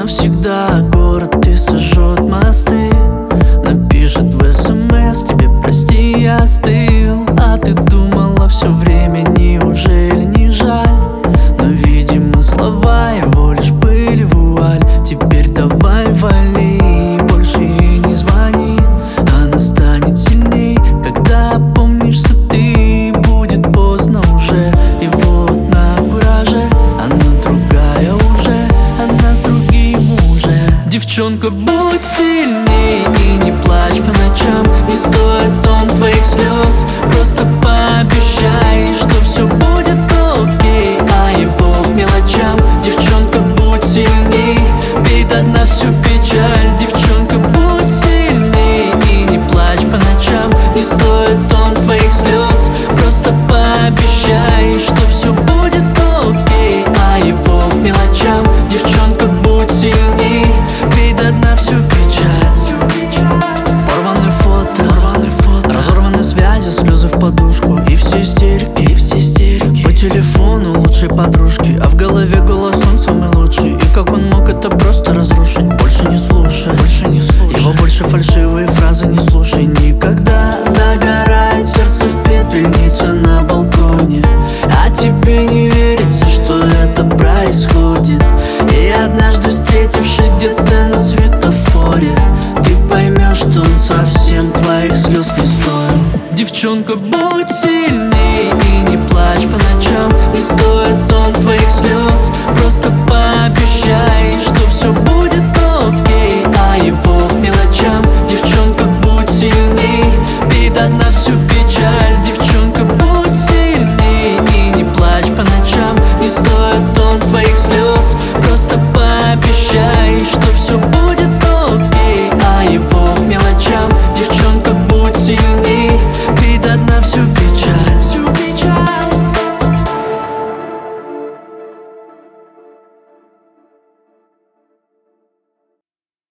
навсегда город и сожжет мосты. Напишет в СМС: тебе прости, я остыл. А ты думала все время, неужели не жаль? Но, видимо, слова его лишь были вуаль. Теперь давай вали, больше ей не звони. Она станет сильней, когда опомнишься ты. Будет поздно уже, и вот на кураже. Она другая уже, она с другим уже. Девчонка, будь сильней и не плачь по ночам. Не стоит он твоих слез, просто пообещай, что все будет окей, а его к мелочам. Девчонка, будь сильней, бей до дна всю печаль. Девчонка, будь сильней и не плачь по ночам. Не стоит он твоих слез, просто пообещай, что все будет окей, а его к мелочам. Девчонка, будь сильней, бей до дна всю печаль. Порванные фото, разорванные связи, слезы в подушку и все истерики, по телефону лучшей подружки, а в голове голос он самый лучший. И как он мог это просто разрушить? Больше не слушай, его больше фальшивые фразы не слушай никогда. Догорает сердце в пепельнице на балконе, а тебе не верится, что это происходит. И однажды, встретившись где-то на светофоре, ты поймешь, что он совсем твоих слез не стоил. Девчонка,